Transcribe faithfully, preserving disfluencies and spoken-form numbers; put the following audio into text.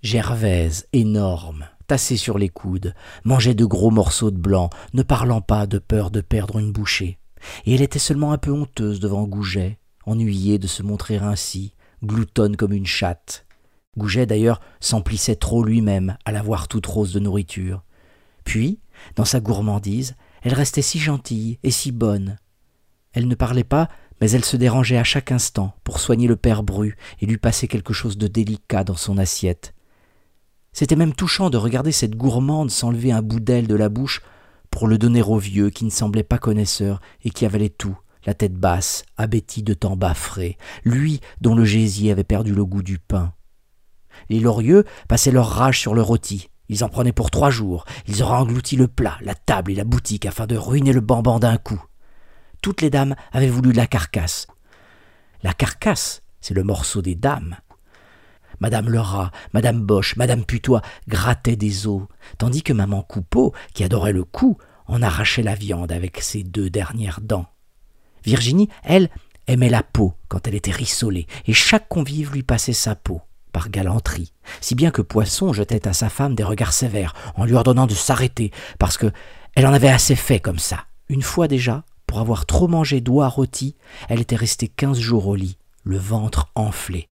Gervaise, énorme, tassée sur les coudes, mangeait de gros morceaux de blanc, ne parlant pas de peur de perdre une bouchée. Et elle était seulement un peu honteuse devant Goujet, ennuyée de se montrer ainsi, gloutonne comme une chatte. Goujet d'ailleurs s'emplissait trop lui-même à la voir toute rose de nourriture. Puis, dans sa gourmandise, elle restait si gentille et si bonne. Elle ne parlait pas, mais elle se dérangeait à chaque instant pour soigner le père Bru et lui passer quelque chose de délicat dans son assiette. C'était même touchant de regarder cette gourmande s'enlever un bout d'aile de la bouche pour le donner au vieux qui ne semblait pas connaisseur et qui avalait tout, la tête basse, abéti de temps bas-frais, lui dont le gésier avait perdu le goût du pain. Les Lorieux passaient leur rage sur le rôti. Ils en prenaient pour trois jours. Ils auraient englouti le plat, la table et la boutique afin de ruiner le bamban d'un coup. Toutes les dames avaient voulu la carcasse. La carcasse, c'est le morceau des dames. Madame Lerat, Madame Boche, Madame Putois grattaient des os, tandis que Maman Coupeau, qui adorait le cou, en arrachait la viande avec ses deux dernières dents. Virginie, elle, aimait la peau quand elle était rissolée, et chaque convive lui passait sa peau, par galanterie, si bien que Poisson jetait à sa femme des regards sévères, en lui ordonnant de s'arrêter, parce que elle en avait assez fait comme ça. Une fois déjà, pour avoir trop mangé d'oies rôties, elle était restée quinze jours au lit, le ventre enflé.